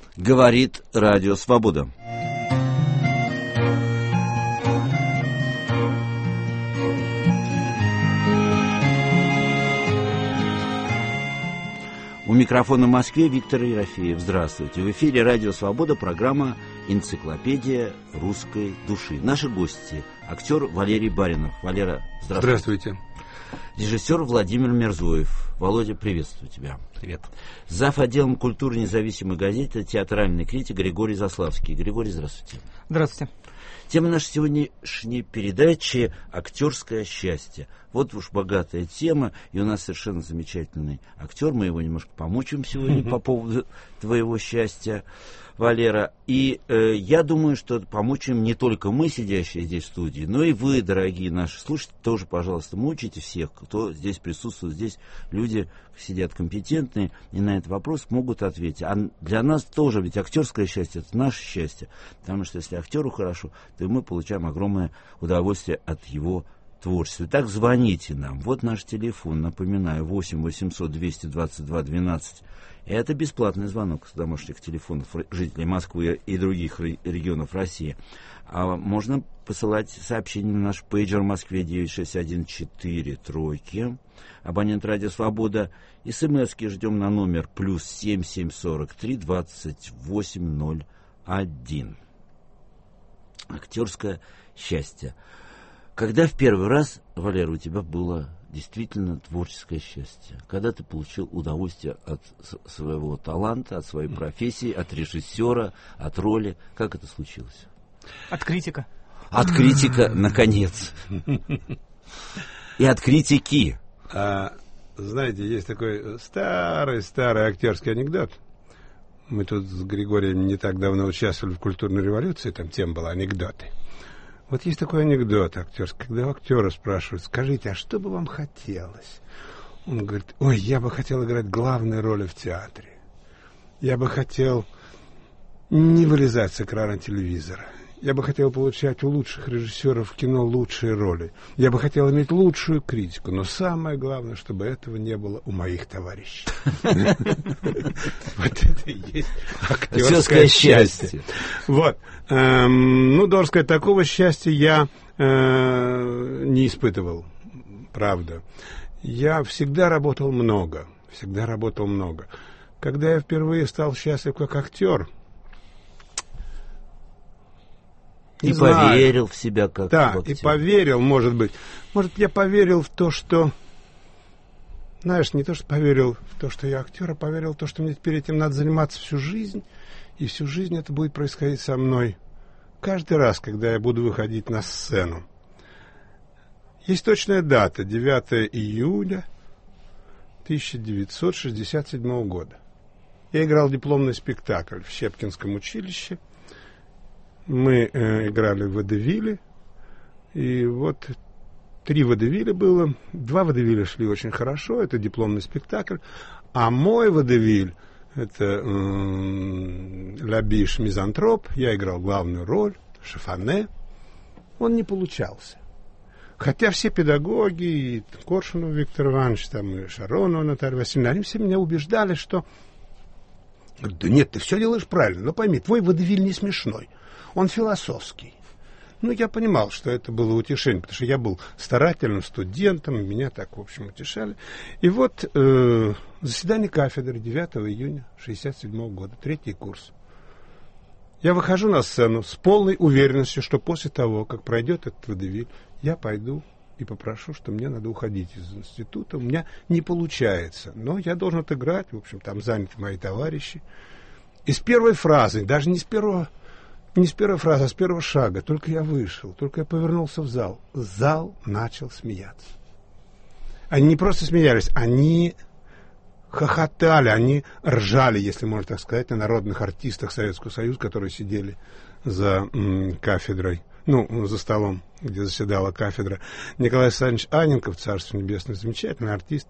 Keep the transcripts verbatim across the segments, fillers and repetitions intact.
Говорит Радио Свобода. У микрофона в Москве Виктор Ерофеев. Здравствуйте. В эфире Радио Свобода, программа «Энциклопедия русской души». Наши гости – актер Валерий Баринов. Валера, здравствуйте. Здравствуйте. Режиссер Владимир Мерзоев. Володя, приветствую тебя. Привет. Зав. Отделом культуры независимой газеты, театральный критик Григорий Заславский. Григорий, здравствуйте. Здравствуйте. Тема нашей сегодняшней передачи – актерское счастье. Вот уж богатая тема, и у нас совершенно замечательный актер. Мы его немножко помучим сегодня по поводу твоего счастья, Валера. И э, я думаю, что помучим не только мы, сидящие здесь в студии, но и вы, дорогие наши слушатели, тоже, пожалуйста, мучите всех, кто здесь присутствует. Здесь люди сидят компетентные, и на этот вопрос могут ответить. А для нас тоже, ведь актерское счастье – это наше счастье. Потому что если актеру хорошо, то и мы получаем огромное удовольствие от его творчества. Итак, звоните нам. Вот наш телефон, напоминаю, восемь восемьсот двести двадцать два двенадцать. Это бесплатный звонок с домашних телефонов жителей Москвы и других регионов России. А можно посылать сообщения на наш пейджер в Москве девять шесть один четыре тройки. Абонент Радио Свобода. СМСки ждем на номер плюс семь семь сорок три двадцать восемь ноль один. Актерское счастье. Когда в первый раз, Валера, у тебя было действительно творческое счастье? Когда ты получил удовольствие от своего таланта, от своей профессии, от режиссера, от роли? Как это случилось? От критика. От критика, наконец. И от критики. А, знаете, есть такой старый-старый актерский анекдот. Мы тут с Григорием не так давно участвовали в культурной революции, там тема была анекдоты. Вот есть такой анекдот актерский, когда у актера спрашивают: скажите, а что бы вам хотелось? Он говорит: ой, я бы хотел играть главные роли в театре. Я бы хотел не вылезать с экрана телевизора. Я бы хотел получать у лучших режиссеров в кино лучшие роли. Я бы хотел иметь лучшую критику. Но самое главное, чтобы этого не было у моих товарищей. Вот это и есть актерское счастье. Вот. Ну, должен сказать, такого счастья я не испытывал. Правда. Я всегда работал много. Всегда работал много. Когда я впервые стал счастлив как актер, и поверил в себя как Да, актер. и поверил, может быть. Может, я поверил в то, что... Знаешь, не то, что поверил в то, что я актер, а поверил в то, что мне теперь этим надо заниматься всю жизнь. И всю жизнь это будет происходить со мной. Каждый раз, когда я буду выходить на сцену. Есть точная дата. девятого июля тысяча девятьсот шестьдесят седьмого года. Я играл дипломный спектакль в Щепкинском училище. Мы э, играли в водевиле, и вот три водевиля было, два водевиля шли очень хорошо, это дипломный спектакль, а мой водевиль, это э, «Ля Биш Мизантроп», я играл главную роль, Шифоне, он не получался. Хотя все педагоги, и Коршунов Виктор Иванович, там, и Шаронова Наталья Васильевна, они все меня убеждали, что... Да нет, ты все делаешь правильно, но пойми, твой водевиль не смешной. Он философский. Ну, я понимал, что это было утешение, потому что я был старательным студентом, меня так, в общем, утешали. И вот э, заседание кафедры девятого июня шестьдесят седьмого года, третий курс. Я выхожу на сцену с полной уверенностью, что после того, как пройдет этот водевиль, я пойду и попрошу, что мне надо уходить из института. У меня не получается, но я должен отыграть, в общем, там заняты мои товарищи. И с первой фразы, даже не с первого... Не с первой фразы, а с первого шага. Только я вышел, только я повернулся в зал. Зал начал смеяться. Они не просто смеялись, они хохотали, они ржали, если можно так сказать, на народных артистах Советского Союза, которые сидели за м, кафедрой, ну, за столом, где заседала кафедра. Николай Александрович Анненков, царство небесное, замечательный артист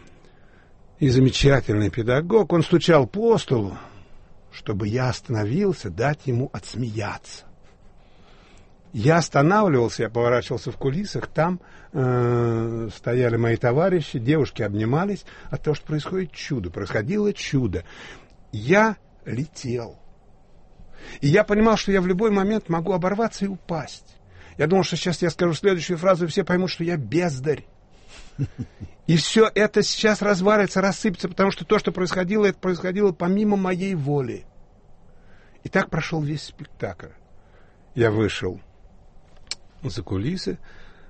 и замечательный педагог. Он стучал по столу, чтобы я остановился, дать ему отсмеяться. Я останавливался, я поворачивался в кулисах, там э, стояли мои товарищи, девушки обнимались от того, что происходит чудо, происходило чудо. Я летел, И я понимал, что я в любой момент могу оборваться и упасть. Я думал, что сейчас я скажу следующую фразу, и все поймут, что я бездарь. И все это сейчас развалится, рассыпется, потому что то, что происходило, это происходило помимо моей воли. И так прошел весь спектакль. Я вышел за кулисы.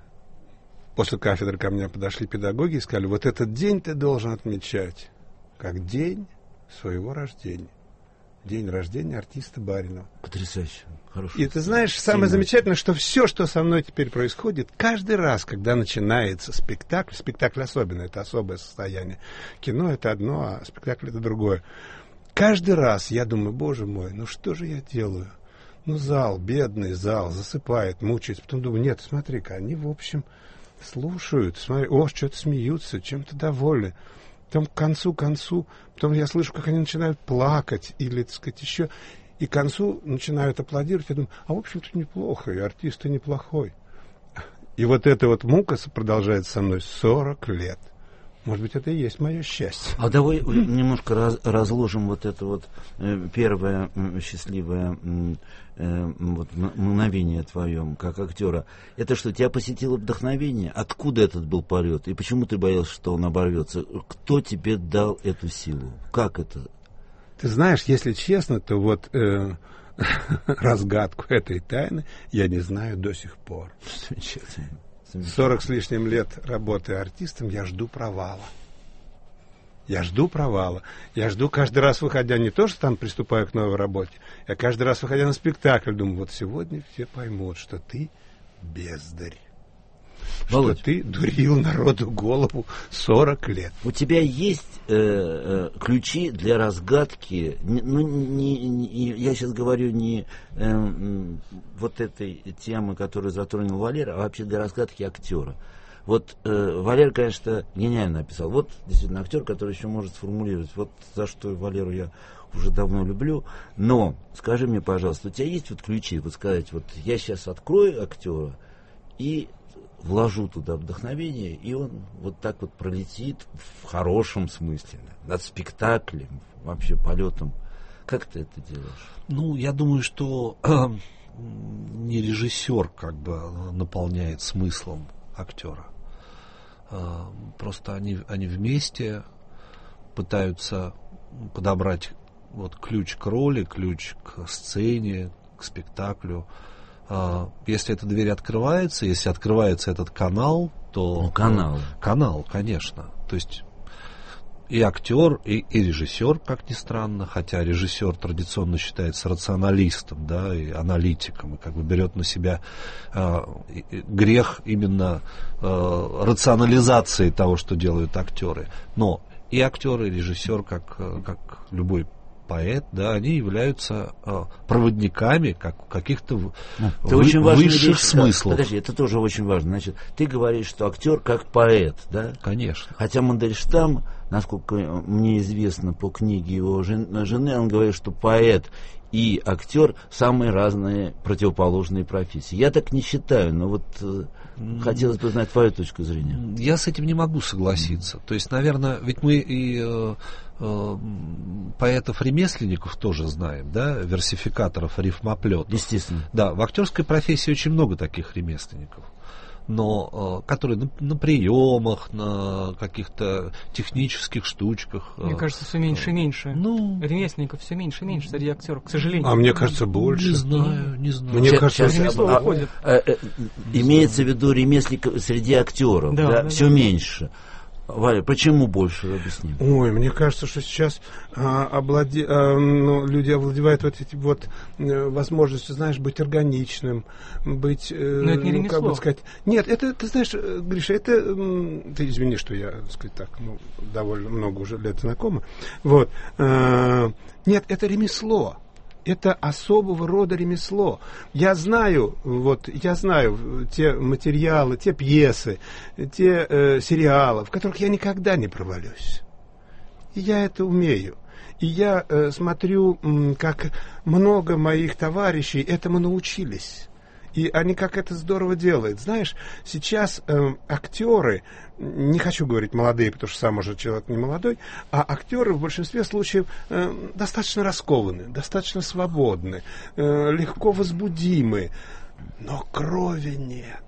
После кафедры ко мне подошли педагоги и сказали, вот этот день ты должен отмечать как день своего рождения. День рождения артиста Баринова. Потрясающе. Хорошо. И ты знаешь, самое замечательное, что все, что со мной теперь происходит, каждый раз, когда начинается спектакль, спектакль особенно, это особое состояние. Кино это одно, а спектакль это другое. Каждый раз я думаю, боже мой, ну что же я делаю? Ну зал, бедный зал, засыпает, мучается. Потом думаю, нет, смотри-ка, они в общем слушают, смотри, о, что-то смеются, чем-то довольны. Потом к концу, к концу, потом я слышу, как они начинают плакать или, так сказать, еще. И к концу начинают аплодировать. Я думаю, а в общем-то неплохо, и артист и неплохой. И вот эта вот мука продолжается со мной сорок лет. Может быть, это и есть мое счастье. А давай немножко раз, разложим вот это вот э, первое э, счастливое э, вот, мгновение твоем, как актера. Это что, тебя посетило вдохновение? Откуда этот был полет? И почему ты боялся, что он оборвется? Кто тебе дал эту силу? Как это? Ты знаешь, если честно, то вот э, разгадку этой тайны я не знаю до сих пор. Замечательно. Сорок с лишним лет работы артистом, я жду провала. Я жду провала. Я жду каждый раз, выходя, не то, что там приступаю к новой работе, я каждый раз, выходя на спектакль, думаю, вот сегодня все поймут, что ты бездарь. Володь, что ты дурил народу голову сорок лет. У тебя есть э, э, ключи для разгадки, не, ну, не, не, я сейчас говорю не э, вот этой темы, которую затронул Валера, а вообще для разгадки актера. Вот э, Валер, конечно, гениально написал. Вот действительно актер, который еще может сформулировать. Вот за что Валеру я уже давно люблю. Но скажи мне, пожалуйста, у тебя есть вот ключи, вот сказать, вот я сейчас открою актера и вложу туда вдохновение, и он вот так вот пролетит в хорошем смысле, над спектаклем, вообще полетом. Как ты это делаешь? Ну, я думаю, что э, не режиссер как бы наполняет смыслом актера. Э, просто они, они вместе пытаются подобрать вот ключ к роли, ключ к сцене, к спектаклю. Если эта дверь открывается, если открывается этот канал, то... Ну, канал. Канал, конечно. То есть и актер, и, и режиссер, как ни странно, хотя режиссер традиционно считается рационалистом, да, и аналитиком, и как бы берет на себя э, грех именно э, рационализации того, что делают актеры. Но и актер, и режиссер, как, как любой поэт, да, они являются э, проводниками как, каких-то ну, вы, очень высших вещь, смыслов. Подожди, это тоже очень важно. Значит, ты говоришь, что актер как поэт, да? Конечно. Хотя Мандельштам, насколько мне известно по книге его жены, он говорит, что поэт и актер самые разные противоположные профессии. Я так не считаю, но вот э, хотелось бы знать твою точку зрения. Я с этим не могу согласиться. Mm. То есть, наверное, ведь мы и э, э, поэтов-ремесленников тоже знаем, да, версификаторов, рифмоплетов. Естественно. Да, в актерской профессии очень много таких ремесленников, но э, которые на, на приемах, на каких-то технических штучках. Мне э, кажется, все меньше и меньше. Ну, ремесленников все меньше и меньше среди актеров, к сожалению. А мне кажется, больше. Не знаю, не знаю. Мне сейчас, кажется, сейчас, ремесло а, уходит. А, а, имеется в виду ремесленников среди актеров, да, да, да, да, все да. меньше. Валя, почему больше, объясни? Ой, мне кажется, что сейчас а, обладе... а, ну, люди овладевают вот этим вот э, возможностью, знаешь, быть органичным, быть... Э, Но это не ну, ремесло. как бы сказать... Нет, это, ты знаешь, Гриша, это... М, ты извини, что я, так сказать, так, ну, довольно много уже лет знакома. Вот. А, нет, это ремесло. Это особого рода ремесло. Я знаю, вот, я знаю те материалы, те пьесы, те э, сериалы, в которых я никогда не провалюсь. И я это умею. И я э, смотрю, м, как много моих товарищей этому научились. И они как это здорово делают. Знаешь, сейчас э, актеры, не хочу говорить молодые, потому что сам уже человек не молодой, а актеры в большинстве случаев э, достаточно раскованы, достаточно свободны, э, легко возбудимы, но крови нет.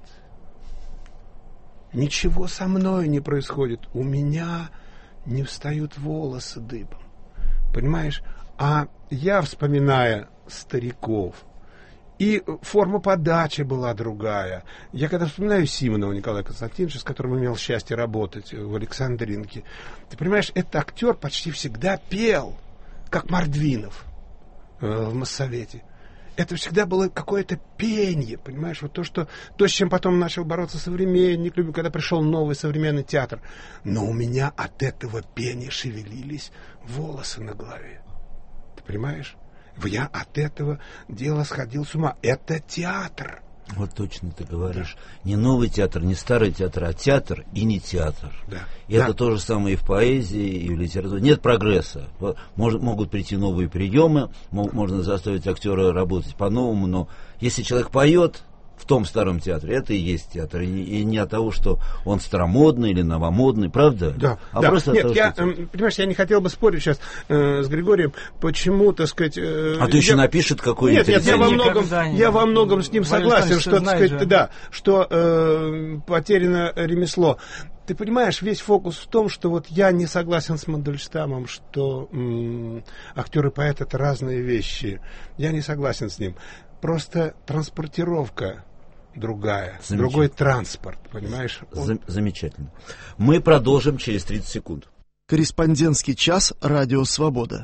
Ничего со мной не происходит. У меня не встают волосы дыбом. Понимаешь? А я, вспоминая стариков, и форма подачи была другая. Я когда вспоминаю Симонова Николая Константиновича, с которым имел счастье работать в Александринке, ты понимаешь, этот актер почти всегда пел, как Мордвинов э, в Моссовете. Это всегда было какое-то пение, понимаешь, вот то, что, то, с чем потом начал бороться современник, когда пришел новый современный театр. Но у меня от этого пения шевелились волосы на голове. Ты понимаешь? Я от этого дела сходил с ума. Это театр. Вот точно ты говоришь. Да. Не новый театр, не старый театр, а театр и не театр. Да. И да. Это то же самое и в поэзии, и в литературе. Нет прогресса. Может, могут прийти новые приемы, можно заставить актера работать по-новому, но если человек поет в том старом театре, это и есть театр. И не от того, что он старомодный или новомодный, правда? Да. А да. просто Нет, от того, я, что... понимаешь, я не хотел бы спорить сейчас э, с Григорием, почему, так сказать... Э, а ты я... еще напишет какой-нибудь... Нет, нет, я во, многом, я во многом с ним согласен, что, так сказать, же. да, что э, потеряно ремесло. Ты понимаешь, весь фокус в том, что вот я не согласен с Мандельштамом, что м- актер и поэт — это разные вещи. Я не согласен с ним. Просто транспортировка другая, другой транспорт, понимаешь? Зам- замечательно. Мы продолжим через тридцать секунд. Корреспондентский час «Радио Свобода».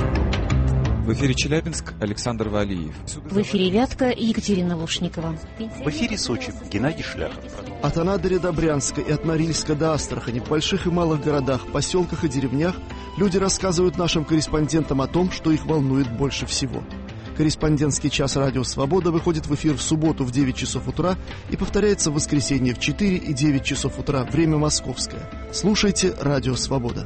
В эфире Челябинск, Александр Валиев. В эфире Вятка, Екатерина Лушникова. В эфире Сочи, Геннадий Шляхов. От Анадыря до Брянска и от Норильска до Астрахани, в больших и малых городах, поселках и деревнях люди рассказывают нашим корреспондентам о том, что их волнует больше всего. Корреспондентский час «Радио Свобода» выходит в эфир в субботу в девять часов утра и повторяется в воскресенье в четыре и девять часов утра, время московское. Слушайте «Радио Свобода».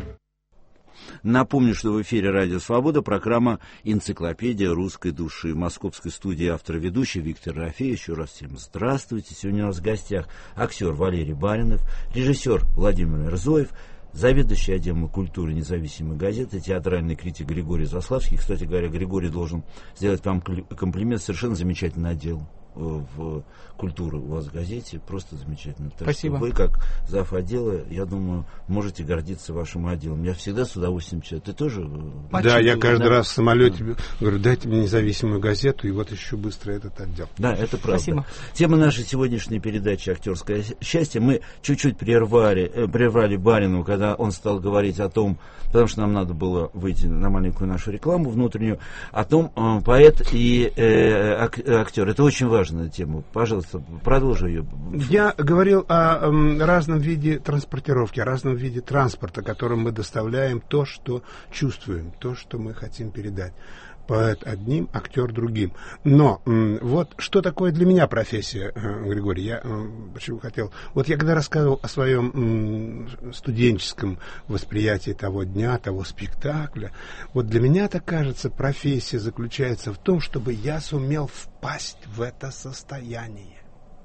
Напомню, что в эфире «Радио Свобода» программа «Энциклопедия русской души». В московской студии автор-ведущий Виктор Рафеев. Еще раз всем здравствуйте. Сегодня у нас в гостях актер Валерий Баринов, режиссер Владимир Мирзоев, заведующий отделом культуры независимой газеты, театральный критик Григорий Заславский. Кстати говоря, Григорий должен сделать вам комплимент. Совершенно замечательный отдел в культуры у вас в газете. Просто замечательно. Так Спасибо. Что вы, как зав. Отдела, я думаю, можете гордиться вашим отделом. Я всегда с удовольствием читаю. Ты тоже? Да, я каждый да? раз в самолете да. говорю, дайте мне независимую газету, и вот еще быстро этот отдел. Да, это правда. Спасибо. Тема нашей сегодняшней передачи «Актерское счастье». Мы чуть-чуть прервали, э, прервали Барину, когда он стал говорить о том, потому что нам надо было выйти на маленькую нашу рекламу внутреннюю, о том, э, поэт и э, ак, актер. Это очень важная тема. Пожалуйста, продолжи ее. Я говорил о э, разном виде транспортировки, о разном виде транспорта, которым мы доставляем то, что чувствуем, то, что мы хотим передать. Поэт одним, актер другим. Но м, вот что такое для меня профессия, э, Григорий, я э, почему хотел... Вот я когда рассказывал о своем м, студенческом восприятии того дня, того спектакля, вот для меня, так кажется, профессия заключается в том, чтобы я сумел впасть в это состояние.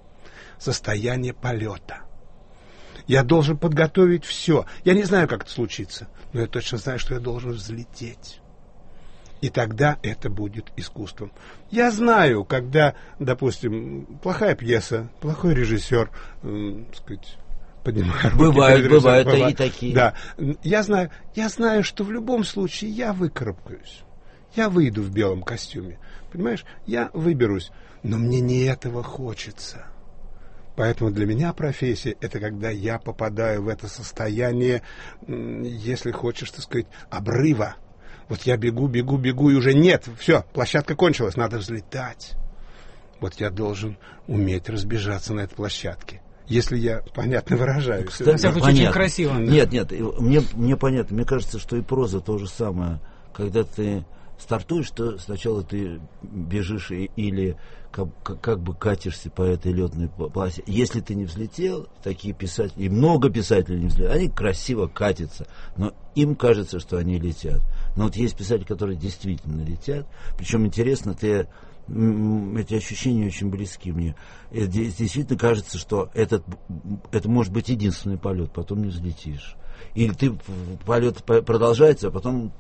Состояние полета. Я должен подготовить все. Я не знаю, как это случится, но я точно знаю, что я должен взлететь. И тогда это будет искусством. Я знаю, когда, допустим, плохая пьеса, плохой режиссер, э, так сказать, поднимает руки. Бывают, бывают, бывают и такие. Да, я знаю, я знаю, что в любом случае я выкарабкаюсь. Я выйду в белом костюме. Понимаешь, я выберусь. Но мне не этого хочется. Поэтому для меня профессия — это когда я попадаю в это состояние, если хочешь, так сказать, обрыва. Вот я бегу, бегу, бегу, и уже нет, все, площадка кончилась, надо взлетать. Вот я должен уметь разбежаться на этой площадке. Если я понятно выражаюсь. Кстати, это очень красиво. Нет, нет, мне, мне понятно. Мне кажется, что и проза то же самое. Когда ты стартуешь, то сначала ты бежишь и, или как, как, как бы катишься по этой летной полосе. Если ты не взлетел, такие писатели, и много писателей не взлетели, они красиво катятся, но им кажется, что они летят. Но вот есть писатели, которые действительно летят. Причем интересно, ты, эти ощущения очень близки мне. И действительно кажется, что этот, это может быть единственный полет, потом не взлетишь. Или ты, полет продолжается, а потом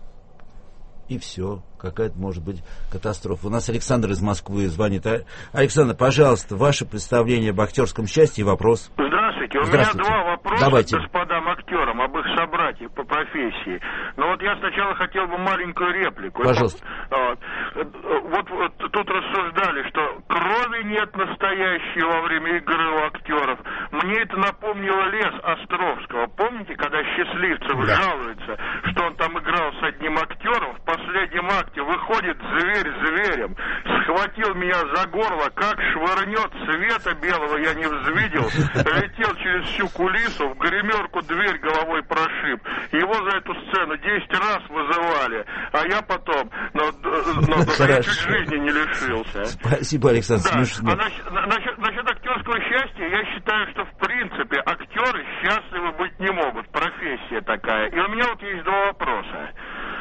и все. Какая-то может быть катастрофа. У нас Александр из Москвы звонит. Александр, пожалуйста, ваше представление об актерском счастье и вопрос. Здравствуйте. У Здравствуйте. меня два вопроса Давайте. к господам актерам, об их собратьях по профессии. Но вот я сначала хотел бы маленькую реплику. Пожалуйста. Вот, вот, вот тут рассуждали, что крови нет настоящей во время игры у актеров. Мне это напомнило «Лес» Островского. Помните, когда Счастливцев да. жалуется, что он там играл с одним актером, в последнем акте выходит зверь зверем, схватил меня за горло, как швырнет, света белого я не взвидел, летел через всю кулису, в гримерку дверь головой прошиб. Его за эту сцену десять раз вызывали, а я потом, но, но я чуть жизни не лишился. Спасибо, Александр, да. смешно. А насчет, насчет, насчет актерского счастья, я считаю, что в принципе актеры счастливы быть не могут, профессия такая. И у меня вот есть два вопроса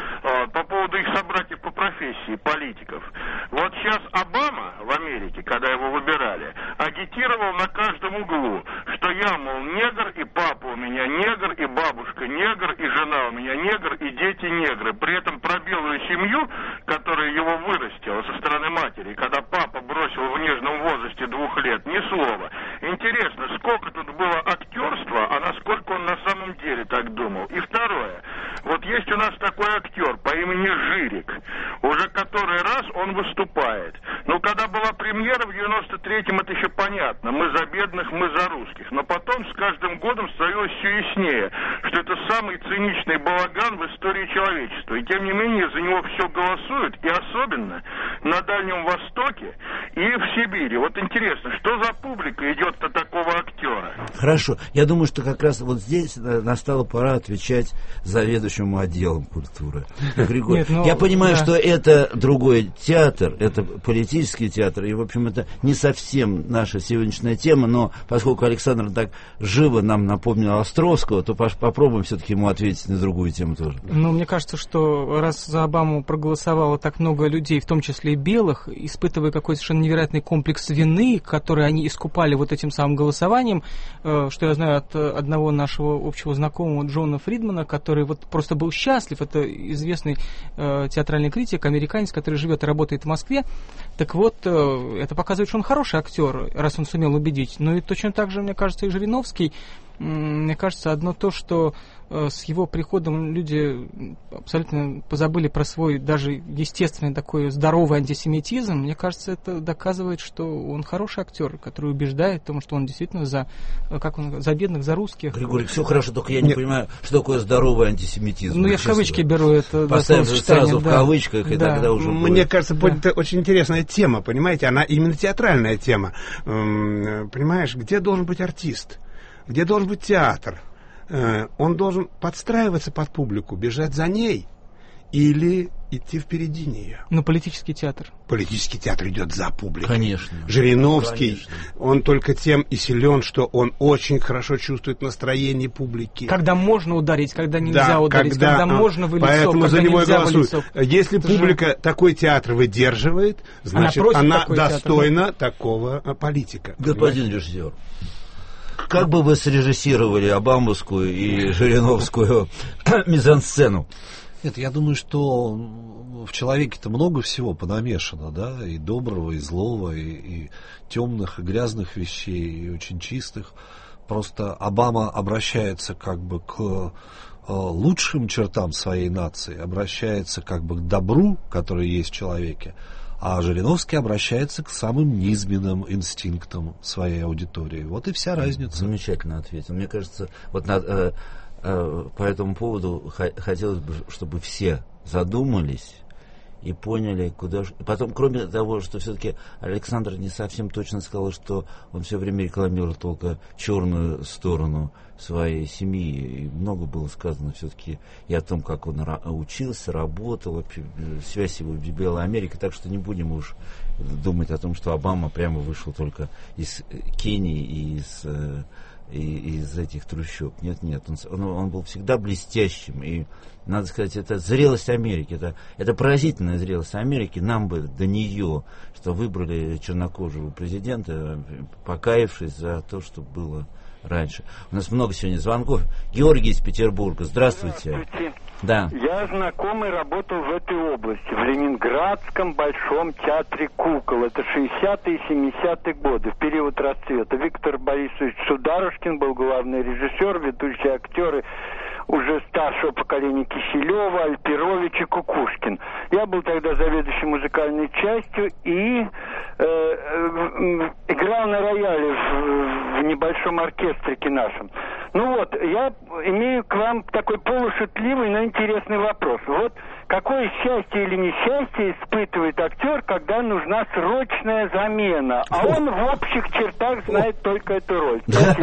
по поводу их собратьев по профессии, политиков. Вот сейчас Обама в Америке, когда его выбирали, агитировал на каждом углу, что я, мол, негр, и папа у меня негр, и бабушка негр, и жена у меня негр, и дети негры. При этом про белую семью, которая его вырастила со стороны матери, когда папа бросил в нежном возрасте двух лет, ни слова. Интересно, сколько тут было актерства, а насколько он на самом деле так думал. И второе. Вот есть у нас такой актер по имени Жирик. Уже который раз он выступает. Ну, когда была премьера в девяносто третьем, это еще понятно. Мы за бедных, мы за русских. Но потом с каждым годом становилось все яснее, что это самый циничный балаган в истории человечества. И тем не менее за него все голосуют. И особенно на Дальнем Востоке и в Сибири. Вот интересно, что за публика идет на такого актера? Хорошо. Я думаю, что как раз вот здесь настала пора отвечать заведующему отделом культуры. Григорий. Нет, ну, я понимаю, да. что это другой театр, это политический театр, и, в общем, это не совсем наша сегодняшняя тема, но поскольку Александр так живо нам напомнил Островского, то попробуем все-таки ему ответить на другую тему тоже. Ну, мне кажется, что раз за Обаму проголосовало так много людей, в том числе и белых, испытывая какой-то совершенно невероятный комплекс вины, который они искупали вот этим самым голосованием, что я знаю от одного нашего общего знакомого Джона Фридмана, который вот просто был счастлив, это известный э, театральный критик, американец, который живет и работает в Москве. Так вот, э, это показывает, что он хороший актер, раз он сумел убедить. Ну и точно так же, мне кажется, и Жириновский. Мне кажется, одно то, что э, с его приходом люди абсолютно позабыли про свой даже естественный такой здоровый антисемитизм. Мне кажется, это доказывает, что он хороший актер, который убеждает в том, что он действительно за, как он, за бедных, за русских. Григорий, все хорошо, только я не Нет. понимаю, что такое здоровый антисемитизм. Ну, я в кавычки беру это. Поставим сразу да. в кавычках, и да. тогда уже Мне будет. кажется, да. это очень интересная тема, понимаете? Она именно театральная тема. Понимаешь, где должен быть артист? Где должен быть театр? Он должен подстраиваться под публику, бежать за ней или идти впереди нее. Но политический театр. Политический театр идет за публикой. Конечно. Жириновский, Конечно. он только тем и силен, что он очень хорошо чувствует настроение публики. Когда можно ударить, когда нельзя да, ударить, когда, когда можно в лицо, поэтому когда за него нельзя и голосуют. Если Это публика же... такой театр выдерживает, значит, она, она достойна театр, да? такого политика. Господин режиссер, как бы вы срежиссировали обамовскую и жириновскую мизансцену? Нет, я думаю, что в человеке-то много всего понамешано, да, и доброго, и злого, и, и темных, и грязных вещей, и очень чистых. Просто Обама обращается как бы к э, лучшим чертам своей нации, обращается как бы к добру, которое есть в человеке, а Жириновский обращается к самым низменным инстинктам своей аудитории. Вот и вся разница. Замечательно ответил. Мне кажется, вот на, э, э, по этому поводу х- хотелось бы, чтобы все задумались и поняли, куда же... Потом, кроме того, что все-таки Александр не совсем точно сказал, что он все время рекламировал только черную сторону своей семьи. И много было сказано все-таки и о том, как он учился, работал, вообще связь его в Белой Америке. Так что не будем уж думать о том, что Обама прямо вышел только из Кении и из... И из этих трущоб. Нет, нет, он, он, он был всегда блестящим. И, надо сказать, это зрелость Америки. Это, это поразительная зрелость Америки. Нам бы до нее, что выбрали чернокожего президента, покаявшись за то, что было раньше. У нас много сегодня звонков. Георгий из Петербурга. Здравствуйте. Здравствуйте. Да. Я знакомый работал в этой области, в Ленинградском Большом театре кукол. Это шестидесятые и семидесятые годы, в период расцвета. Виктор Борисович Сударушкин был главный режиссер, ведущие актеры уже старшего поколения Киселева, Альпирович и Кукушкин. Я был тогда заведующим музыкальной частью и э, э, играл на рояле в, в небольшом оркестрике нашем. Ну вот, я имею к вам такой полушутливый, но интересный вопрос. Вот какое счастье или несчастье испытывает актер, когда нужна срочная замена, а он в общих чертах знает только эту роль.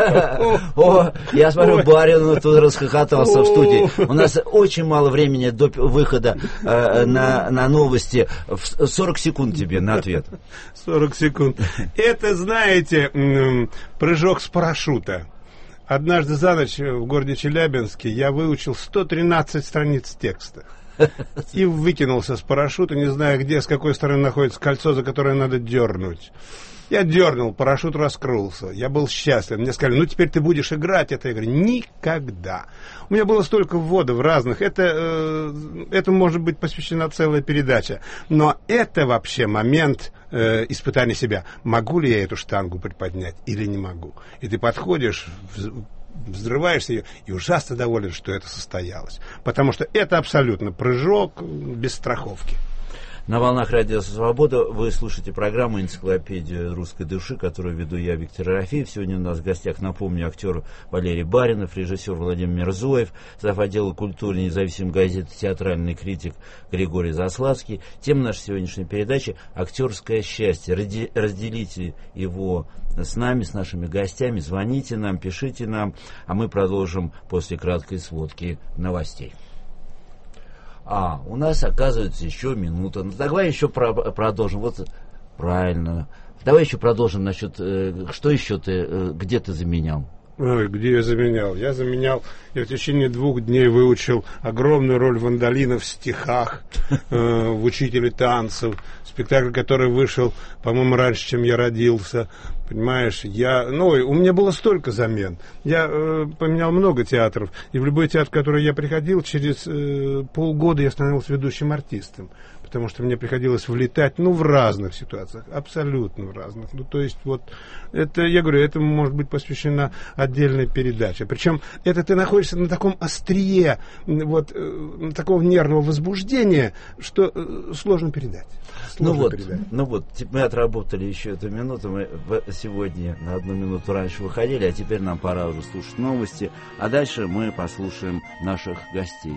О, я смотрю, барин тут расхохотался в студии. У нас очень мало времени до выхода на, на новости. сорок секунд тебе на ответ. сорок секунд. Это, знаете, прыжок с парашюта. Однажды за ночь в городе Челябинске я выучил сто тринадцать страниц текста. И выкинулся с парашюта, не зная, где, с какой стороны находится кольцо, за которое надо дернуть. Я дернул, парашют раскрылся. Я был счастлив. Мне сказали, ну теперь ты будешь играть это. Я говорю, никогда. У меня было столько вводов разных. Это, э, это может быть посвящена целая передача. Но это вообще момент э, испытания себя. Могу ли я эту штангу приподнять или не могу? И ты подходишь, взрываешься ее и ужасно доволен, что это состоялось. Потому что это абсолютно прыжок без страховки. На волнах Радио Свобода вы слушаете программу «Энциклопедия русской души», которую веду я, Виктор Ерофеев. Сегодня у нас в гостях, напомню, актер Валерий Баринов, режиссер Владимир Мирзоев, зав. Отдела культуры независимой газеты «Театральный критик» Григорий Заславский. Тема нашей сегодняшней передачи «Актерское счастье». Ради, разделите его с нами, с нашими гостями. Звоните нам, пишите нам, а мы продолжим после краткой сводки новостей. А, у нас, оказывается, еще минута. Ну, давай еще про- продолжим. Вот, правильно. Давай еще продолжим насчет, э, что еще ты, э, где ты заменял? Ой, где я заменял? Я заменял, я в течение двух дней выучил огромную роль Вандалина в стихах, э, в «Учителе танцев», спектакль, который вышел, по-моему, раньше, чем я родился. Понимаешь, я, ну, у меня было столько замен. Я э, поменял много театров, и в любой театр, в который я приходил, через э, полгода я становился ведущим артистом, потому что мне приходилось влетать, ну, в разных ситуациях, абсолютно в разных. Ну, то есть, вот, это, я говорю, этому может быть посвящена отдельная передача. Причем, это ты находишься на таком острие, вот, э, такого нервного возбуждения, что э, сложно передать. Сложно ну, вот, передать. ну вот, мы отработали еще эту минуту, мы сегодня на одну минуту раньше выходили, а теперь нам пора уже слушать новости, а дальше мы послушаем наших гостей.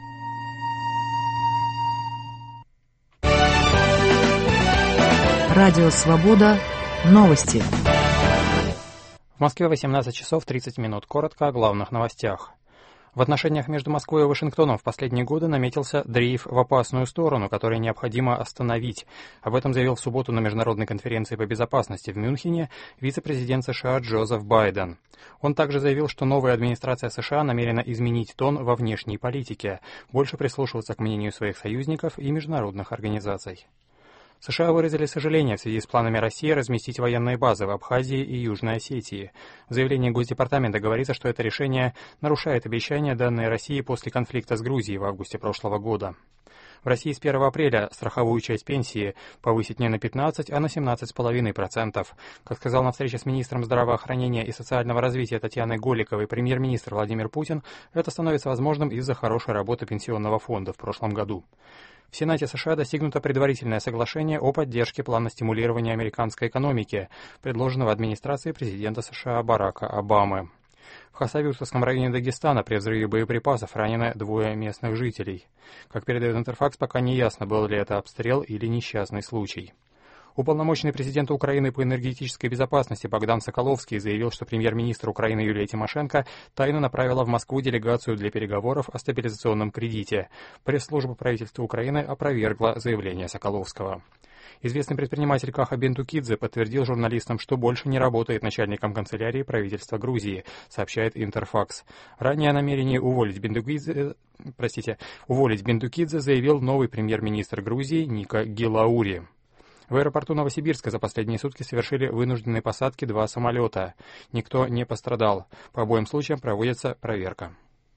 Радио Свобода. Новости. В Москве восемнадцать часов тридцать минут. Коротко о главных новостях. В отношениях между Москвой и Вашингтоном в последние годы наметился дрейф в опасную сторону, который необходимо остановить. Об этом заявил в субботу на международной конференции по безопасности в Мюнхене вице-президент США Джозеф Байден. Он также заявил, что новая администрация США намерена изменить тон во внешней политике, больше прислушиваться к мнению своих союзников и международных организаций. США выразили сожаление в связи с планами России разместить военные базы в Абхазии и Южной Осетии. В заявлении Госдепартамента говорится, что это решение нарушает обещания, данные России после конфликта с Грузией в августе прошлого года. В России с первого апреля страховую часть пенсии повысить не на пятнадцать, а на семнадцать целых пять десятых процента. Как сказал на встрече с министром здравоохранения и социального развития Татьяной Голиковой премьер-министр Владимир Путин, это становится возможным из-за хорошей работы пенсионного фонда в прошлом году. В Сенате США достигнуто предварительное соглашение о поддержке плана стимулирования американской экономики, предложенного администрацией президента США Барака Обамы. В Хасавюртовском районе Дагестана при взрыве боеприпасов ранены двое местных жителей. Как передает Интерфакс, пока не ясно, был ли это обстрел или несчастный случай. Уполномоченный президента Украины по энергетической безопасности Богдан Соколовский заявил, что премьер-министр Украины Юлия Тимошенко тайно направила в Москву делегацию для переговоров о стабилизационном кредите. Пресс-служба правительства Украины опровергла заявление Соколовского. Известный предприниматель Каха Бентукидзе подтвердил журналистам, что больше не работает начальником канцелярии правительства Грузии, сообщает Интерфакс. Ранее о намерении уволить Бентукидзе, простите, уволить Бентукидзе заявил новый премьер-министр Грузии Ника Гилаури. В аэропорту Новосибирска за последние сутки совершили вынужденные посадки два самолета. Никто не пострадал. По обоим случаям проводится проверка.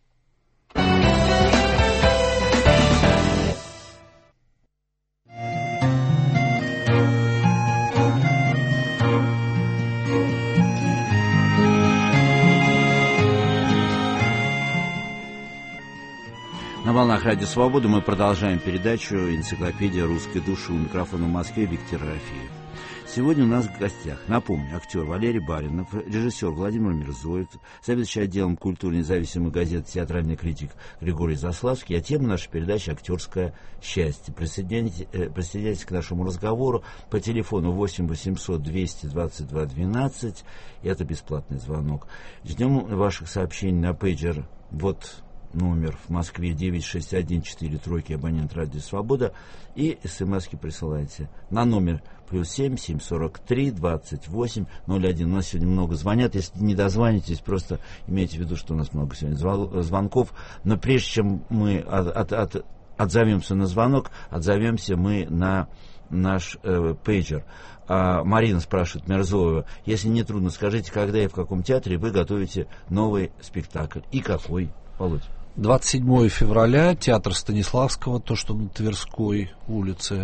На волнах Радио Свобода мы продолжаем передачу «Энциклопедия русской души». У микрофона в Москве Виктор Рафиев. Сегодня у нас в гостях, напомню, актер Валерий Баринов, режиссер Владимир Мирзоев, заведующий отделом культуры независимой газеты «Театральный критик» Григорий Заславский, а тема нашей передачи «Актерское счастье». Присоединяйтесь, э, присоединяйтесь к нашему разговору по телефону восемь восемьсот двести двадцать два двенадцать, это бесплатный звонок. Ждем ваших сообщений на пейджер, вот номер в Москве девять шесть один четыре тройки, абонент Радио Свобода, и смс-ки присылайте на номер плюс семь семь сорок три двадцать восемь ноль один. У нас сегодня много звонят, если не дозвонитесь, просто имейте в виду, что у нас много сегодня звонков, но прежде чем мы от, от, от, отзовемся на звонок, отзовемся мы на наш э, пейджер. А Марина спрашивает Мирзоева: если не трудно, скажите, когда и в каком театре вы готовите новый спектакль и какой? Володь. двадцать седьмого февраля, театр Станиславского, то, что на Тверской улице.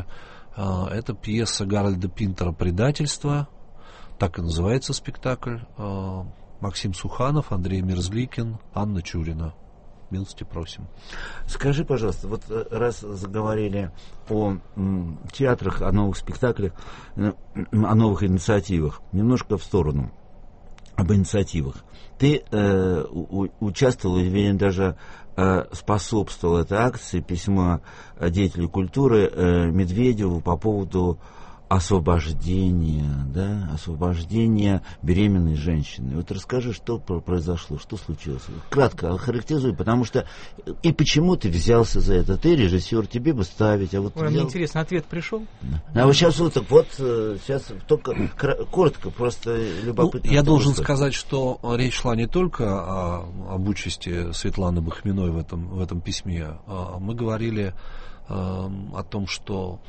Это пьеса Гарольда Пинтера «Предательство». Так и называется спектакль. Максим Суханов, Андрей Мерзликин, Анна Чурина. Милости просим. Скажи, пожалуйста, вот раз заговорили о м, театрах, о новых спектаклях, о новых инициативах, немножко в сторону об инициативах. Ты э, у, участвовал, или даже э, способствовал этой акции, письма деятелей культуры э, Медведеву по поводу освобождения, да, освобождения беременной женщины. Вот расскажи, что произошло, что случилось. Кратко охарактеризуй, потому что и почему ты взялся за это. Ты режиссер, тебе бы ставить, а вот Ой, взял... мне интересно, ответ пришел? А вот сейчас вот так вот, сейчас только коротко, просто любопытно. Ну, я должен сказать, что речь шла не только о, об участи Светланы Бахминой в этом, в этом письме. Мы говорили о том, что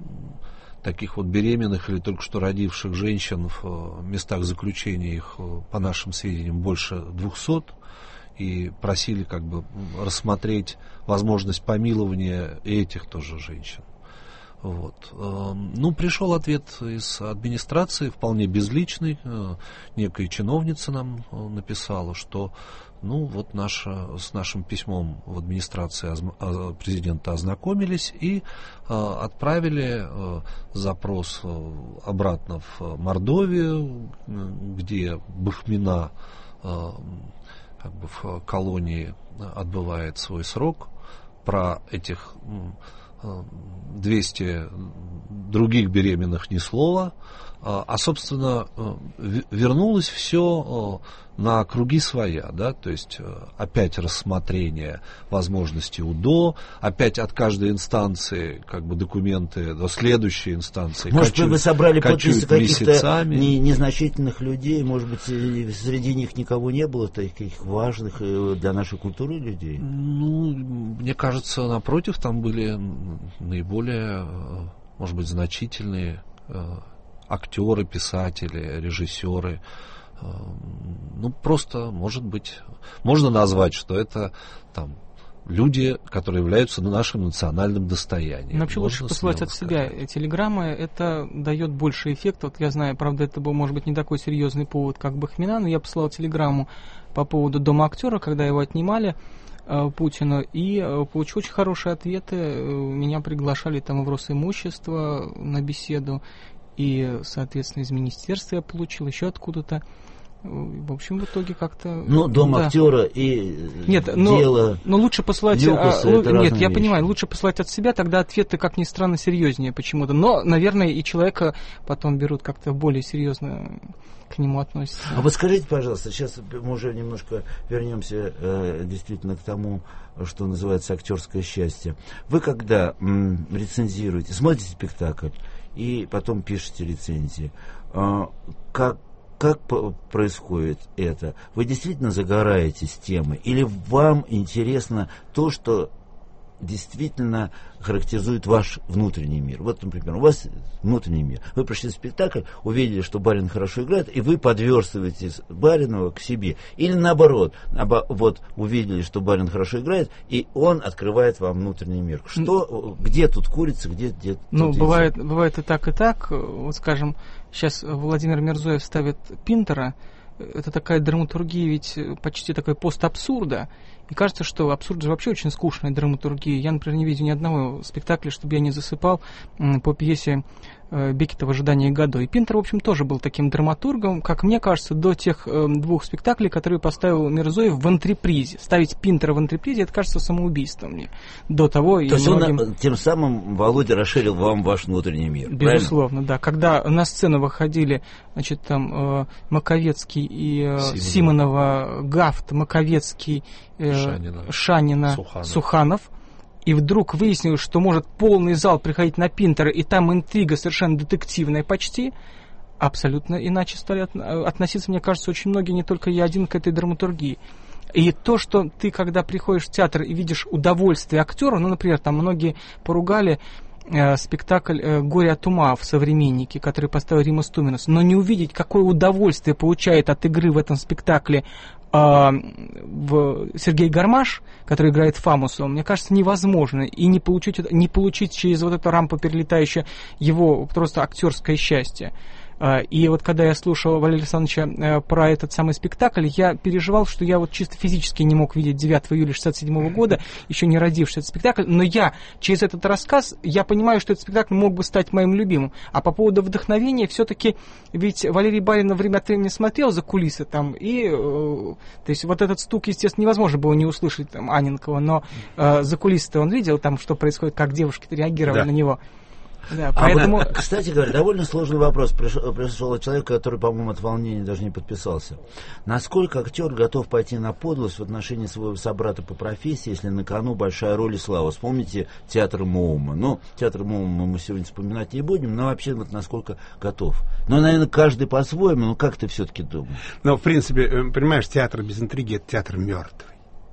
таких вот беременных или только что родивших женщин в местах заключения, их, по нашим сведениям, больше двухсот, и просили как бы рассмотреть возможность помилования этих тоже женщин. Вот. Ну, пришел ответ из администрации, вполне безличный. Некая чиновница нам написала, что ну, вот наша, с нашим письмом в администрации президента ознакомились и а, отправили а, запрос обратно в Мордовию, где Бахмина а, как бы в колонии отбывает свой срок. Про этих двести других беременных ни слова. А, собственно, вернулось все на круги своя, да, то есть опять рассмотрение возможности УДО, опять от каждой инстанции как бы документы до следующей инстанции. Может качают, быть, вы собрали подписи каких-то не, не, незначительных людей, может быть, среди них никого не было, таких важных для нашей культуры людей? Ну, мне кажется, напротив, там были наиболее, может быть, значительные актеры, писатели, режиссеры. Ну, просто, может быть, можно назвать, что это там люди, которые являются ну, нашим национальным достоянием. Но вообще лучше посылать от себя телеграммы, это дает больше эффекта. Вот я знаю, правда, это был, может быть, не такой серьезный повод, как Бахмина, но я посылал телеграмму по поводу Дома актера, когда его отнимали э, Путину, и э, получил очень хорошие ответы. Меня приглашали там в Росимущество на беседу, и, соответственно, из министерства я получил, еще откуда-то. В общем, в итоге как-то... Ну, дом да. актера и нет, но, дело... Но лучше послать... Люкаса, а, это нет, я вещи. понимаю, лучше послать от себя, тогда ответы, как ни странно, серьезнее почему-то. Но, наверное, и человека потом берут как-то более серьезно к нему относятся. А вы скажите, пожалуйста, сейчас мы уже немножко вернемся э, действительно к тому, что называется актерское счастье. Вы когда м, рецензируете, смотрите спектакль и потом пишете рецензии, э, как Как происходит это? Вы действительно загораетесь темой? Или вам интересно то, что действительно характеризует ваш внутренний мир? Вот, например, у вас внутренний мир. Вы пришли в спектакль, увидели, что барин хорошо играет, и вы подверстываете баринова к себе. Или наоборот, вот увидели, что барин хорошо играет, и он открывает вам внутренний мир. Что, где тут курица, где... где ну, бывает, бывает и так, и так. Вот, скажем, сейчас Владимир Мирзоев ставит Пинтера. Это такая драматургия, ведь почти такой пост абсурда. И кажется, что абсурд же вообще очень скучная драматургия. Я, например, не видел ни одного спектакля, чтобы я не засыпал по пьесе Беккета «В ожидании Годо». И Пинтер, в общем, тоже был таким драматургом, как мне кажется, до тех двух спектаклей, которые поставил Мирзоев в антрепризе. Ставить Пинтера в антрепризе, это кажется самоубийством мне. До того... То и есть многим... он, тем самым Володя расширил вам ваш внутренний мир, безусловно, правильно? Да. Когда на сцену выходили, значит, там Маковецкий и Симонова, Симонова Гафт, Маковецкий, Шанина, Шанина Суханов. Суханов, и вдруг выяснилось, что может полный зал приходить на Пинтера, и там интрига совершенно детективная почти, абсолютно иначе стали относиться, мне кажется, очень многие, не только я один, к этой драматургии. И то, что ты, когда приходишь в театр и видишь удовольствие актера, ну, например, там многие поругали э, спектакль э, «Горе от ума» в «Современнике», который поставил Римас Туминас, но не увидеть, какое удовольствие получает от игры в этом спектакле в Сергей Гармаш, который играет Фамуса, мне кажется, невозможно. И не получить, не получить через вот эту рампу перелетающую его просто актерское счастье. И вот когда я слушал Валерия Александровича про этот самый спектакль, я переживал, что я вот чисто физически не мог видеть девятого июля шестьдесят седьмого года, еще не родивший этот спектакль, но я через этот рассказ, я понимаю, что этот спектакль мог бы стать моим любимым. А по поводу вдохновения, все-таки, ведь Валерий Баринов время от времени смотрел за кулисы там, и, э, то есть вот этот стук, естественно, невозможно было не услышать там Анненкова, но э, за кулисы-то он видел там, что происходит, как девушки-то реагировали да. на него. Да, поэтому... а, кстати говоря, довольно сложный вопрос. Пришел, пришел человек, который, по-моему, от волнения даже не подписался. Насколько актер готов пойти на подлость в отношении своего собрата по профессии, если на кону большая роль и слава? Вспомните театр Моума. Ну, театр Моума мы сегодня вспоминать не будем, но вообще вот насколько готов. Но, наверное, каждый по-своему, но как ты все-таки думаешь? Ну, в принципе, понимаешь, театр без интриги — это театр мертвый.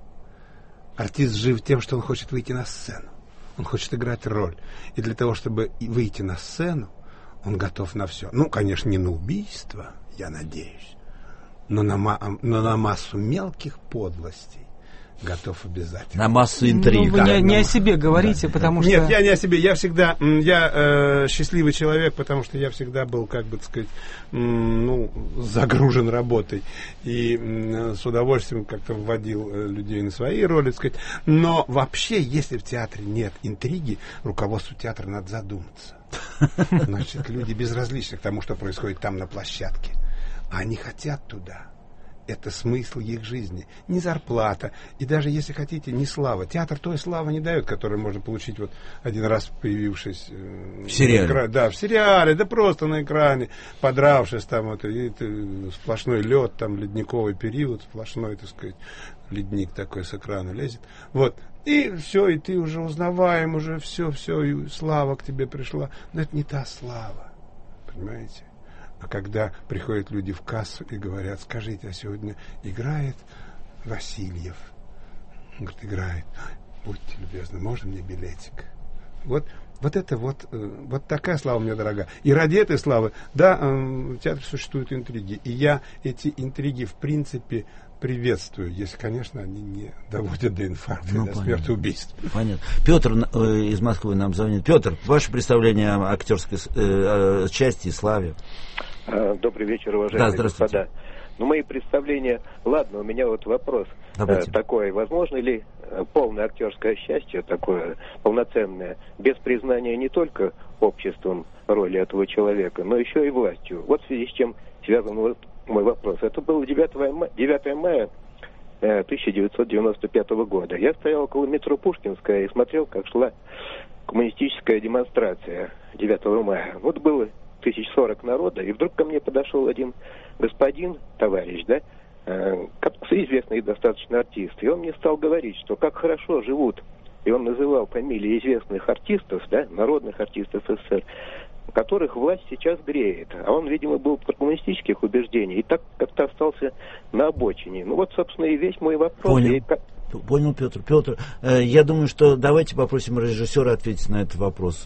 Артист жив тем, что он хочет выйти на сцену. Он хочет играть роль. И для того, чтобы выйти на сцену, он готов на все. Ну, конечно, не на убийство, я надеюсь, но на, но на массу мелких подлостей готов обязательно. На массу интриг. Ну, вы да, не, не о себе говорите, да. потому Нет, что... Нет, я не о себе. Я всегда... Я э, счастливый человек, потому что я всегда был, как бы так сказать, м, ну, загружен работой. И м, с удовольствием как-то вводил э, людей на свои роли, так сказать. Но вообще, если в театре нет интриги, руководству театра надо задуматься. Значит, люди безразличны к тому, что происходит там на площадке. А они хотят туда. Это смысл их жизни. Не зарплата. И даже, если хотите, не слава. Театр той славы не дает, которую можно получить вот один раз появившись в сериале. Экра... Да, в сериале, да просто на экране, подравшись там, вот, и, и, сплошной лед, там, ледниковый период, сплошной, так сказать, ледник такой с экрана лезет. Вот. И все, и ты уже узнаваем, уже все, все, и слава к тебе пришла. Но это не та слава. Понимаете? А когда приходят люди в кассу и говорят: скажите, а сегодня играет Васильев? Он говорит: играет. Будьте любезны, можно мне билетик? Вот, вот это вот, вот такая слава мне дорога. И ради этой славы, да, в театре существуют интриги. И я эти интриги, в принципе, приветствую, если, конечно, они не доводят до инфаркта, ну, до смерти, убийств. Понятно. Петр э, из Москвы нам звонит. Петр, ваше представление о актерской э, части и славе? Добрый вечер, уважаемые да, господа. Ну, мои представления... Ладно, у меня вот вопрос э, такой. Возможно ли полное актерское счастье, такое полноценное, без признания не только обществом роли этого человека, но еще и властью? Вот в связи с чем связан вот мой вопрос. Это было девятого мая тысяча девятьсот девяносто пятого года. Я стоял около метро Пушкинская и смотрел, как шла коммунистическая демонстрация девятого мая. Вот было тысяч сорок народа, и вдруг ко мне подошел один господин, товарищ, да, э, известный достаточно артист, и он мне стал говорить, что как хорошо живут, и он называл фамилии известных артистов, да, народных артистов СССР, которых власть сейчас греет. А он, видимо, был коммунистических убеждений и так как-то остался на обочине. Ну вот, собственно, и весь мой вопрос. Понял, и... Понял, Петр. Петр, э, я думаю, что давайте попросим режиссера ответить на этот вопрос.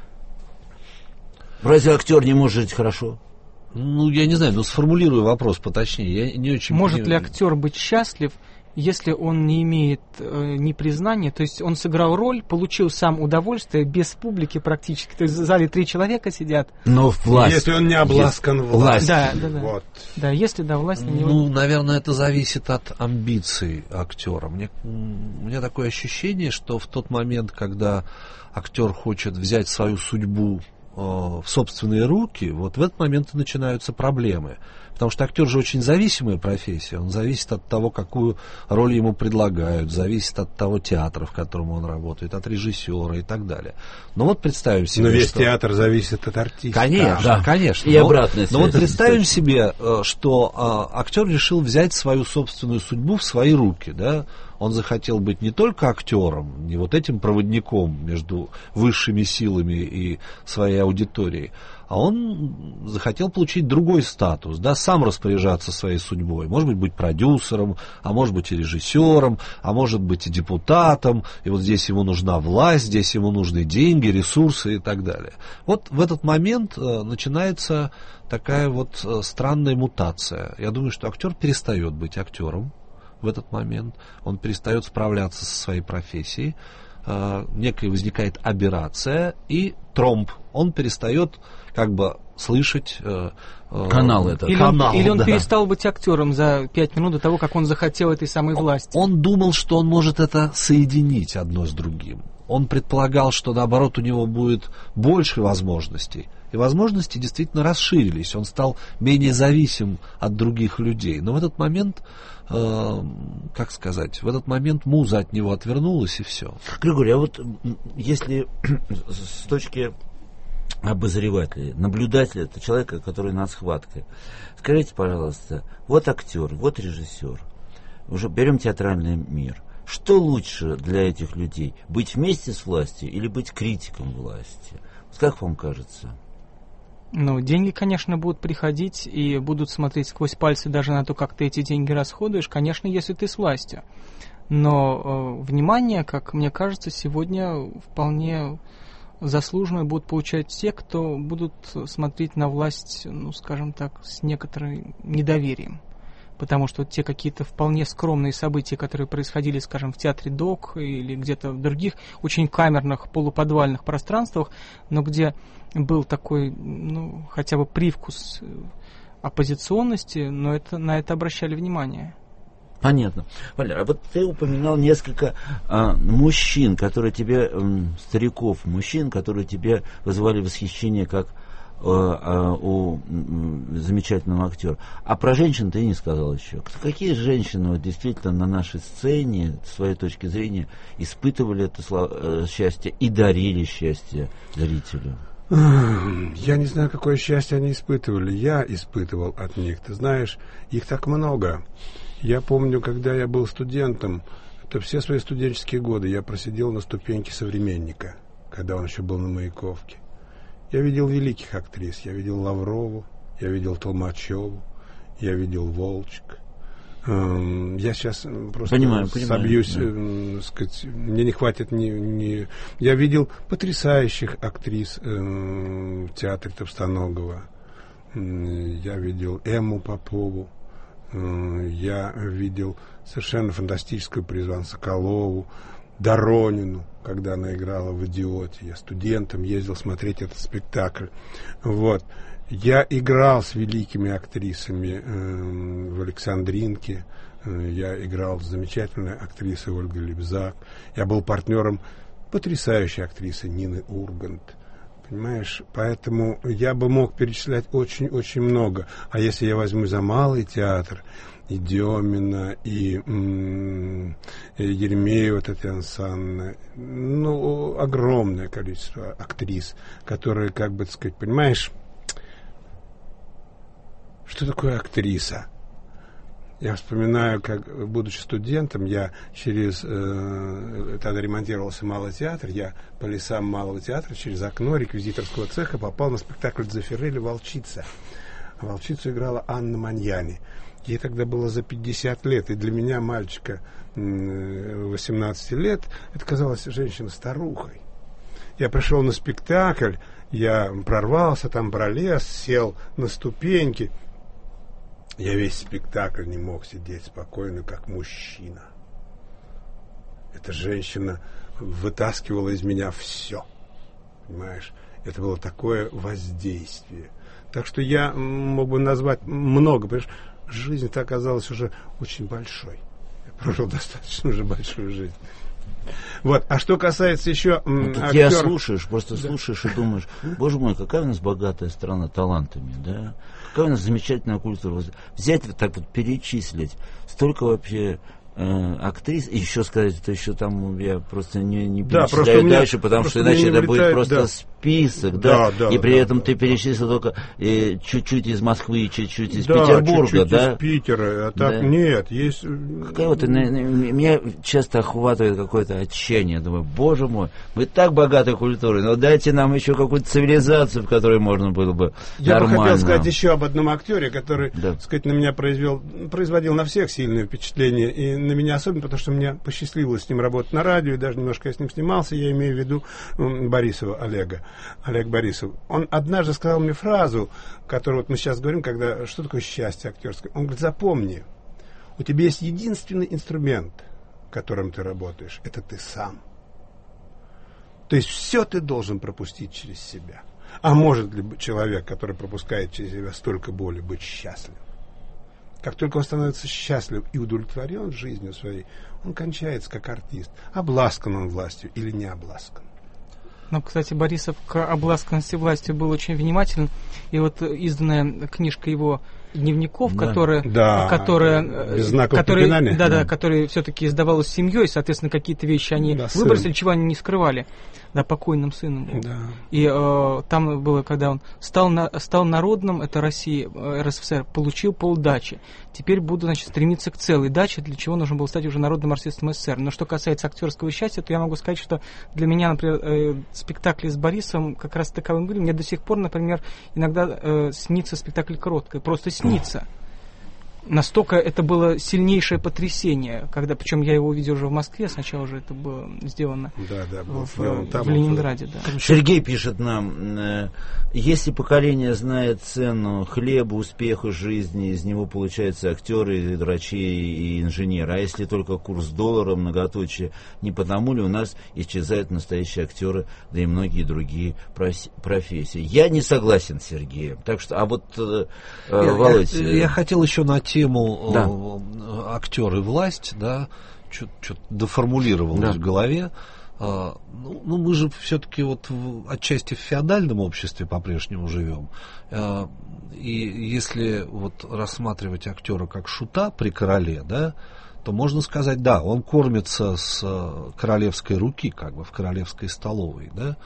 Разве актер не может жить хорошо? Ну, я не знаю, но сформулирую вопрос поточнее. Я не очень может понимаю. ли актер быть счастлив, если он не имеет э, ни признания, то есть он сыграл роль, получил сам удовольствие без публики практически, то есть в зале три человека сидят. Но власть. Если он не обласкан властью. Да, да, да. Вот. Да, если да, власть на него. Ну, наверное, это зависит от амбиций актера. Мне, у меня такое ощущение, что в тот момент, когда актер хочет взять свою судьбу в собственные руки, вот в этот момент и начинаются проблемы. Потому что актер же очень зависимая профессия. Он зависит от того, какую роль ему предлагают, зависит от того театра, в котором он работает, от режиссера и так далее. Но вот представим себе... Но весь что... театр зависит от артиста. Конечно, да. конечно. И но, обратная связь. Но вот представим себе, что а, актер решил взять свою собственную судьбу в свои руки, да? Он захотел быть не только актером, не вот этим проводником между высшими силами и своей аудиторией, а он захотел получить другой статус, да, сам распоряжаться своей судьбой. Может быть, быть продюсером, а может быть и режиссером, а может быть и депутатом. И вот здесь ему нужна власть, здесь ему нужны деньги, ресурсы и так далее. Вот в этот момент э, начинается такая вот э, странная мутация. Я думаю, что актер перестает быть актером в этот момент. Он перестает справляться со своей профессией. Э, некая возникает аберрация и тромб. Он перестает как бы слышать э, э, канал это. Или канал, он, или он да. перестал быть актером за пять минут до того, как он захотел этой самой власти. Он думал, что он может это соединить одно с другим. Он предполагал, что наоборот у него будет больше возможностей. И возможности действительно расширились. Он стал менее зависим от других людей. Но в этот момент, э, как сказать, в этот момент муза от него отвернулась, и все. Григорий, а вот если с точки обозревателя, наблюдателя, это человека, который над схваткой, скажите, пожалуйста, вот актер, вот режиссер, уже берем театральный мир. Что лучше для этих людей? Быть вместе с властью или быть критиком власти? Как вам кажется? Ну, деньги, конечно, будут приходить и будут смотреть сквозь пальцы даже на то, как ты эти деньги расходуешь, конечно, если ты с властью. Но э, внимание, как мне кажется, сегодня вполне заслуженно будут получать те, кто будут смотреть на власть, ну, скажем так, с некоторым недоверием. Потому что те какие-то вполне скромные события, которые происходили, скажем, в театре ДОК или где-то в других очень камерных полуподвальных пространствах, но где был такой, ну, хотя бы привкус оппозиционности, но это, на это обращали внимание. Понятно. Валера, а вот ты упоминал несколько а, мужчин, которые тебе, м, стариков, мужчин, которые тебе вызывали восхищение как а, а, у м, замечательного актера. А про женщин ты не сказал еще. Какие женщины вот, действительно на нашей сцене, с своей точки зрения, испытывали это слав... счастье и дарили счастье зрителю? Я не знаю, какое счастье они испытывали. Я испытывал от них. Ты знаешь, их так много. Я помню, когда я был студентом, то все свои студенческие годы я просидел на ступеньке «Современника», когда он еще был на Маяковке. Я видел великих актрис. Я видел Лаврову, я видел Толмачеву, я видел Волчек. Я сейчас просто понимаю, собьюсь, понимаю, да. сказать, мне не хватит ни, ни... Я видел потрясающих актрис э, в театре Товстоногова. Я видел Эмму Попову. Э, я видел совершенно фантастическую Призван Соколову, Доронину, когда она играла в «Идиоте». Я студентом ездил смотреть этот спектакль. Вот. Я играл с великими актрисами э, в «Александринке». Э, я играл с замечательной актрисой Ольгой Лебзак. Я был партнером потрясающей актрисы Нины Ургант. Понимаешь? Поэтому я бы мог перечислять очень-очень много. А если я возьму за малый театр, и Демина, и, м- и Еремеева Татьяна Александровна, ну, огромное количество актрис, которые, как бы, так сказать, понимаешь, что такое актриса? Я вспоминаю, как, будучи студентом, я через... Э, тогда ремонтировался Малый театр, я по лесам Малого театра через окно реквизиторского цеха попал на спектакль Дзефирелли «Волчица». А волчицу играла Анна Маньяни. Ей тогда было за пятьдесят лет, и для меня, мальчика восемнадцати лет, это казалось женщиной-старухой. Я пришел на спектакль, я прорвался, там пролез, сел на ступеньки. Я весь спектакль не мог сидеть спокойно, как мужчина. Эта женщина вытаскивала из меня все. Понимаешь? Это было такое воздействие. Так что я мог бы назвать много. Понимаешь? Жизнь-то оказалась уже очень большой. Я прожил достаточно уже большую жизнь. Вот. А что касается еще ну, актеров... Я слушаешь, просто да. слушаешь и думаешь, боже мой, какая у нас богатая страна талантами, да? Какая у нас замечательная культура. Взять вот так вот перечислить, столько вообще э, актрис, и еще сказать, это еще там я просто не, не да, перечисляю меня, дальше, потому что иначе это будет просто да. список, да, да, да и при да, этом да, ты да. перечислил только э, чуть-чуть из Москвы, чуть-чуть из да, Петербурга, чуть-чуть да? из Питера, а так да. нет, есть... Какая вот, меня часто охватывает какое-то отчаяние, думаю, боже мой, вы так богаты культурой, но дайте нам еще какую-то цивилизацию, в которой можно было бы Я нормально. бы хотел сказать еще об одном актере, который, да. так сказать, на меня произвел, производил на всех сильное впечатление, и на меня особенно, потому что мне посчастливилось с ним работать на радио, и даже немножко я с ним снимался, я имею в виду Борисова Олега, Олег Борисов. Он однажды сказал мне фразу, которую вот мы сейчас говорим, когда, что такое счастье актерское. Он говорит, запомни, у тебя есть единственный инструмент, которым ты работаешь, это ты сам. То есть все ты должен пропустить через себя. А может ли человек, который пропускает через себя столько боли, быть счастлив? Как только он становится счастлив и удовлетворен жизнью своей, он кончается как артист. Обласкан он властью или не обласкан. Ну, кстати, Борисов к обласканности властью был очень внимателен. И вот изданная книжка его дневников, да. которая, да, которая, без знаков которые, препинания. Да, да, да. которые все-таки издавалась семьей, соответственно, какие-то вещи они да, выбросили, сын. чего они не скрывали. Да, покойным сыном. Да. И э, там было, когда он стал, на, стал народным, это Россия, эр эс эф эс эр, получил полдачи. Теперь буду, значит, стремиться к целой даче, для чего нужно было стать уже народным артистом эс эс эс эр. Но что касается актерского счастья, то я могу сказать, что для меня, например, э, спектакли с Борисом как раз таковым были. Мне до сих пор, например, иногда э, снится спектакль «Короткое». Просто снится. Настолько это было сильнейшее потрясение, когда, причем я его увидел уже в Москве, сначала уже это было сделано да, да, было в, сделано там, в Ленинграде. Да. Сергей пишет нам, э, если поколение знает цену хлеба, успеха жизни, из него получаются актеры, и врачи и инженеры, а если только курс доллара, многоточие, не потому ли у нас исчезают настоящие актеры, да и многие другие профессии? Я не согласен с Сергеем. Так что, а вот э, я, Володь... Я, я хотел еще на тему да. актер и власть, да, что-то доформулировалось да. в голове. А, ну, ну, мы же все-таки вот в, отчасти в феодальном обществе по-прежнему живем. А, и если вот рассматривать актера как шута при короле, да, то можно сказать, да, он кормится с королевской руки, как бы в королевской столовой, да,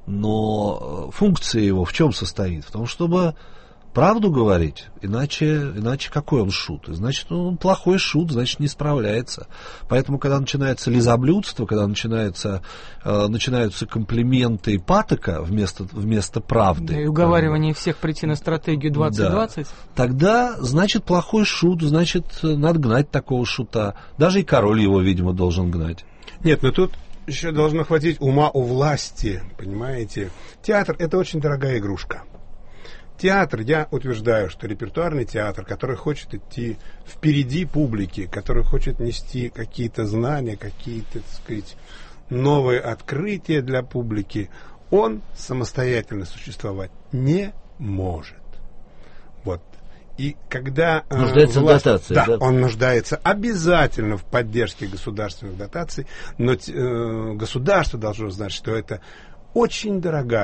но функция его в чем состоит? В том, чтобы правду говорить, иначе, иначе какой он шут? Значит, он плохой шут, значит, не справляется. Поэтому, когда начинается лизоблюдство, когда начинается, э, начинаются комплименты и патока вместо, вместо правды. Да, и уговаривание всех прийти на стратегию двадцать двадцать. Да. Тогда, значит, плохой шут, значит, надо гнать такого шута. Даже и король его, видимо, должен гнать. Нет, но тут еще должно хватить ума у власти, понимаете? Театр — это очень дорогая игрушка. Театр, я утверждаю, что репертуарный театр, который хочет идти впереди публики, который хочет нести какие-то знания, какие-то, так сказать, новые открытия для публики, он самостоятельно существовать не может. Вот. И когда... Нуждается власть, в дотации. Да, да, он нуждается обязательно в поддержке государственных дотаций, но э, государство должно знать, что это очень дорогая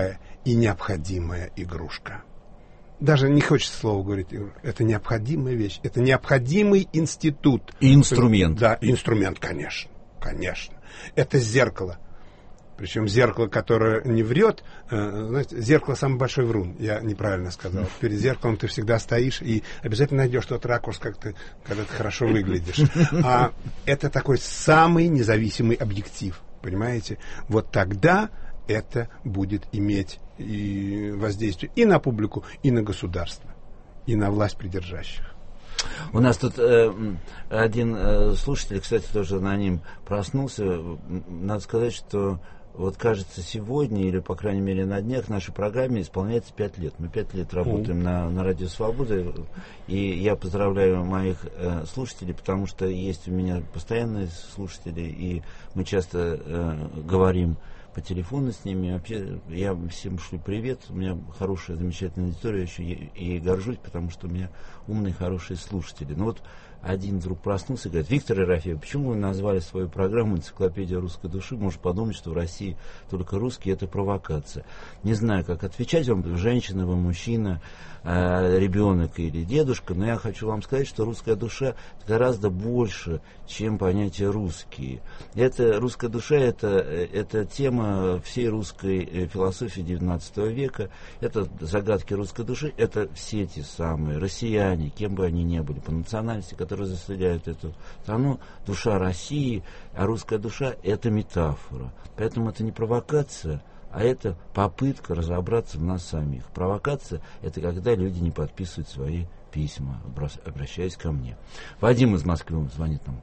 и необходимая игрушка. Даже не хочется слова говорить. Это необходимая вещь. Это необходимый институт. И инструмент. Да, инструмент, конечно. Конечно. Это зеркало. Причем зеркало, которое не врет. Знаете, зеркало самый большой врун. Я неправильно сказал. Перед зеркалом ты всегда стоишь и обязательно найдешь тот ракурс, как ты, когда ты хорошо выглядишь. А это такой самый независимый объектив. Понимаете? Вот тогда это будет иметь и воздействие и на публику, и на государство, и на власть придержащих. У нас тут э, один э, слушатель, кстати, тоже аноним, проснулся. Надо сказать, что вот, кажется, сегодня, или, по крайней мере, на днях нашей программе исполняется пять лет. Мы пять лет работаем mm. на, на Радио Свобода, и я поздравляю моих э, слушателей, потому что есть у меня постоянные слушатели, и мы часто э, говорим по телефону с ними. Вообще, я всем шлю привет. У меня хорошая, замечательная аудитория еще, и, и горжусь, потому что у меня умные, хорошие слушатели. Но вот один вдруг проснулся и говорит: Виктор Ерофеев, почему вы назвали свою программу «Энциклопедия русской души»? Может подумать, что в России только русские — это провокация. Не знаю, как отвечать вам, женщина вы, мужчина, э, ребенок или дедушка, но я хочу вам сказать, что русская душа гораздо больше, чем понятие «русские». Это, русская душа — это, это тема всей русской философии девятнадцатого века, это загадки русской души, это все те самые россияне, кем бы они ни были, по национальности, которые заселяют эту страну, душа России, а русская душа — это метафора. Поэтому это не провокация, а это попытка разобраться в нас самих. Провокация — это когда люди не подписывают свои письма, обращаясь ко мне. Вадим из Москвы звонит нам.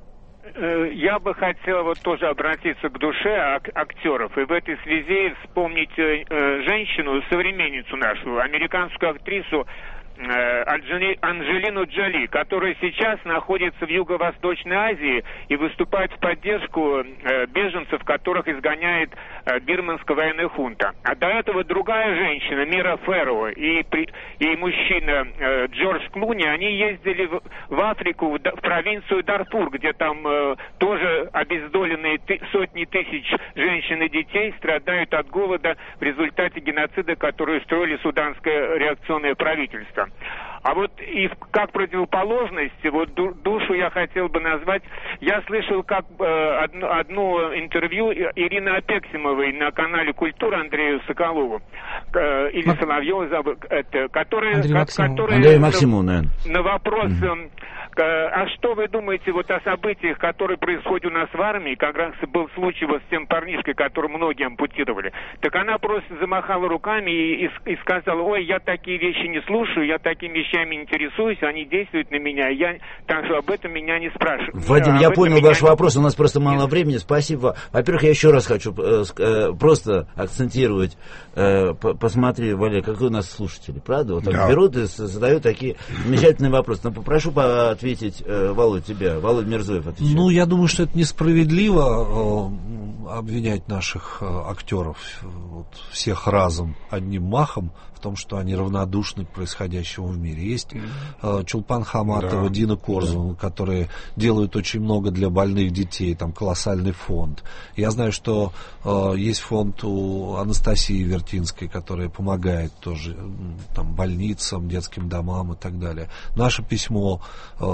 Я бы хотел вот тоже обратиться к душе ак- актеров и в этой связи вспомнить э, женщину, современницу нашу, американскую актрису Анджели, Анджелину Джоли, которая сейчас находится в Юго-Восточной Азии и выступает в поддержку э, беженцев, которых изгоняет э, бирманская военная хунта. А до этого другая женщина, Мира Ферро, и, и мужчина э, Джордж Клуни, они ездили в, в Африку, в, в провинцию Дарфур, где там э, тоже обездоленные ты, сотни тысяч женщин и детей страдают от голода в результате геноцида, который устроили суданское реакционное правительство. А вот и как противоположность, вот душу я хотел бы назвать, я слышал как э, одно, одно интервью Ирины Апексимовой на канале «Культура» Андрею Соколову, э, или М- Соловьеву, это, которая, Андрей Максимов. которая Андрей Максимов, на, на вопрос, mm-hmm. э, а что вы думаете вот о событиях, которые происходят у нас в армии, как раз был случай вот с тем парнишкой, который многие ампутировали, так она просто замахала руками и, и, и сказала: ой, я такие вещи не слушаю, я такими вещами интересуюсь, они действуют на меня, я, так что об этом меня не спрашивают. Вадим, а я понял ваш не... вопрос, у нас просто мало Нет. времени, спасибо. Во-первых, я еще раз хочу э, э, просто акцентировать, э, посмотри, Валерий, какие у нас слушатели, правда? Вот да. берут и задают такие замечательные вопросы. Но попрошу ответить, э, Володь, тебя, Володь Мирзоев отвечает. Ну, я думаю, что это несправедливо э, обвинять наших э, актеров вот, всех разом одним махом в том, что они равнодушны к происходящему в мире. Есть э, Чулпан Хаматова, да. Дина Корзун, да. которые делают очень много для больных детей, там колоссальный фонд. Я знаю, что э, есть фонд у Анастасии Вертинской, которая помогает тоже там, больницам, детским домам и так далее. Наше письмо э,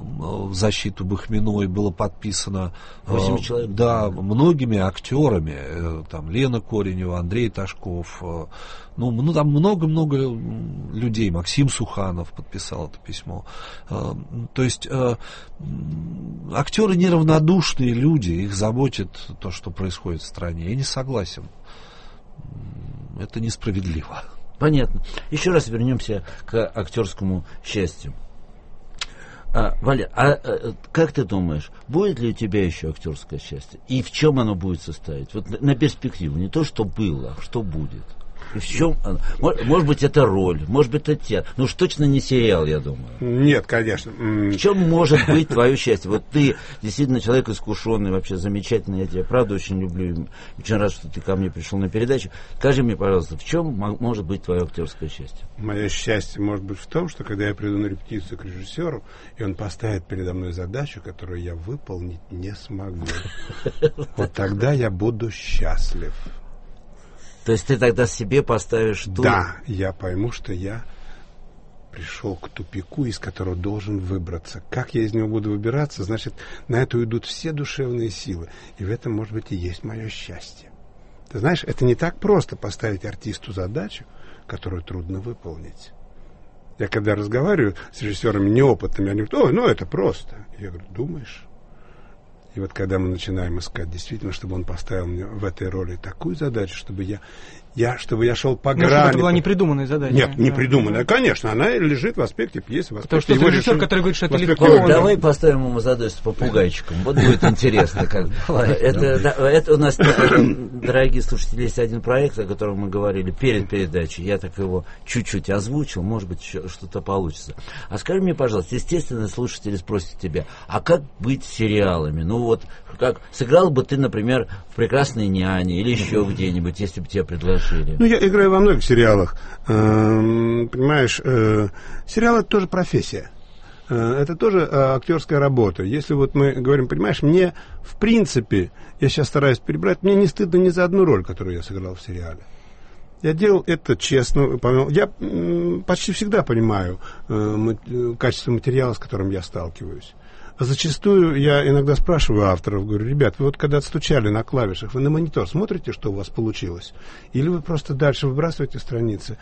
в защиту Бахминой было подписано э, человек, да, многими актерами, э, там Лена Коренева, Андрей Ташков, э, ну, ну, там много-много людей. Максим Суханов подписал это письмо. Э, то есть э, актеры неравнодушные люди, их заботит то, что происходит в стране. Я не согласен. Это несправедливо. Понятно. Еще раз вернемся к актерскому счастью. А, Валя, а, а как ты думаешь, будет ли у тебя еще актерское счастье? И в чем оно будет состоять? Вот на, на перспективу, не то, что было, а что будет. И в чем оно? Может быть, это роль, может быть, это театр. Ну уж точно не сериал, я думаю. Нет, конечно. В чем может быть твое счастье? Вот ты действительно человек искушенный, вообще замечательный. Я тебя правда очень люблю. Очень рад, что ты ко мне пришел на передачу. Скажи мне, пожалуйста, в чем может быть твое актерское счастье? Мое счастье может быть в том, что когда я приду на репетицию к режиссеру, и он поставит передо мной задачу, которую я выполнить не смогу. Вот тогда я буду счастлив. То есть ты тогда себе поставишь... Ту... Да, я пойму, что я пришел к тупику, из которого должен выбраться. Как я из него буду выбираться, значит, на это уйдут все душевные силы. И в этом, может быть, и есть мое счастье. Ты знаешь, это не так просто поставить артисту задачу, которую трудно выполнить. Я когда разговариваю с режиссерами неопытными, они говорят: ой, ну это просто. Я говорю: думаешь? И вот когда мы начинаем искать, действительно, чтобы он поставил мне в этой роли такую задачу, чтобы я, я, чтобы я шел по грани... Может, это была непридуманная задача. Нет, не придуманная. Конечно, она лежит в аспекте пьесы. В аспекте Потому что режиссер, решим... который говорит, что это легко... О, давай поставим ему задачу с попугайчиком. Вот будет интересно. Как. Это, это у нас, дорогие слушатели, есть один проект, о котором мы говорили перед передачей. Я так его чуть-чуть озвучил. Может быть, что-то получится. А скажи мне, пожалуйста, естественно, слушатели спросят тебя, а как быть с сериалами? Ну вот, как сыграл бы ты, например, в «Прекрасной няне» или еще где-нибудь, если бы тебя предложили? Ну, я играю во многих сериалах. Эм, понимаешь, э, сериал — это тоже профессия. Э, это тоже э, актерская работа. Если вот мы говорим, понимаешь, мне, в принципе, я сейчас стараюсь перебрать, мне не стыдно ни за одну роль, которую я сыграл в сериале. Я делал это честно. Я м, почти всегда понимаю э, качество материала, с которым я сталкиваюсь. Зачастую я иногда спрашиваю авторов, говорю: ребят, вы вот когда отстучали на клавишах, вы на монитор смотрите, что у вас получилось? Или вы просто дальше выбрасываете страницы?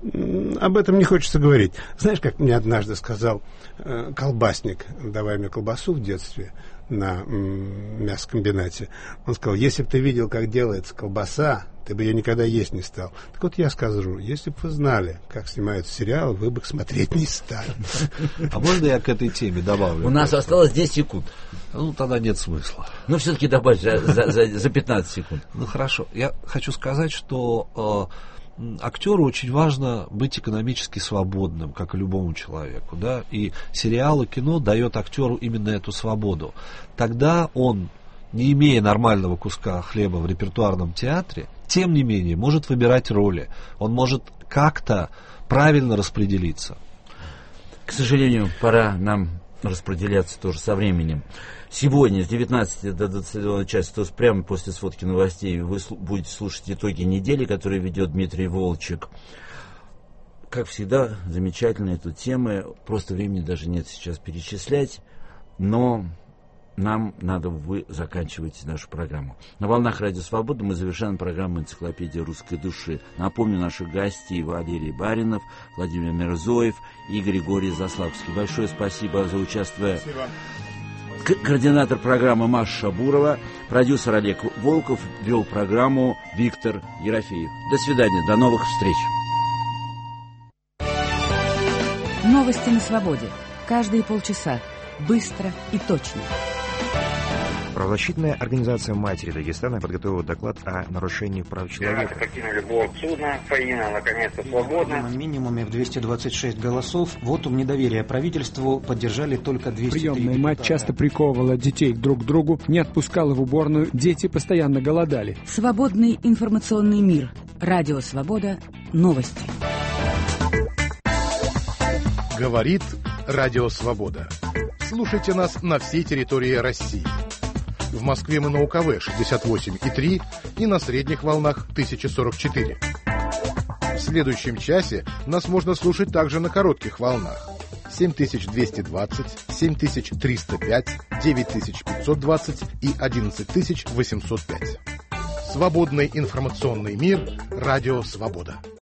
Об этом не хочется говорить. Знаешь, как мне однажды сказал э, колбасник, давая мне колбасу в детстве на м, мясокомбинате, он сказал: если бы ты видел, как делается колбаса, ты бы ее никогда есть не стал. Так вот я скажу: если бы вы знали, как снимаются сериалы, вы бы их смотреть не стали. А можно я к этой теме добавлю? У нас осталось десять секунд. Ну, тогда нет смысла. Ну, все-таки добавь за, за, за, за пятнадцать секунд. Ну, хорошо. Я хочу сказать, что э, актеру очень важно быть экономически свободным, как и любому человеку, да, и сериал и кино дает актеру именно эту свободу. Тогда он, не имея нормального куска хлеба в репертуарном театре, тем не менее может выбирать роли. Он может как-то правильно распределиться. К сожалению, пора нам распределяться тоже со временем. Сегодня с девятнадцати до двадцати одного часа, то есть прямо после сводки новостей, вы будете слушать итоги недели, которые ведет Дмитрий Волчек. Как всегда, замечательные эту темы. Просто времени даже нет сейчас перечислять. Но нам надо, увы, заканчивать нашу программу. На волнах Радио Свобода мы завершаем программу «Энциклопедия русской души». Напомню наших гостей: Валерий Баринов, Владимир Мирзоев и Григорий Заславский. Большое спасибо за участие. Спасибо. К- координатор программы Маша Шабурова, продюсер Олег Волков, вел программу Виктор Ерофеев. До свидания, до новых встреч. Новости на свободе. Каждые полчаса. Быстро и точно. Правозащитная организация «Матери Дагестана» подготовила доклад о нарушении прав человека. Покинули борт судна, Фаина наконец-то свободна. На минимуме в двести двадцать шесть голосов вотум недоверия правительству поддержали только двести три Приемная депутата. мать часто приковывала детей друг к другу, не отпускала в уборную, дети постоянно голодали. Свободный информационный мир. Радио Свобода. Новости. Говорит Радио Свобода. Слушайте нас на всей территории России. В Москве мы на УКВ шестьдесят восемь и три и на средних волнах тысяча сорок четыре. В следующем часе нас можно слушать также на коротких волнах семь тысяч двести двадцать, семь тысяч триста пять, девять тысяч пятьсот двадцать и одиннадцать тысяч восемьсот пять. Свободный информационный мир. Радио Свобода.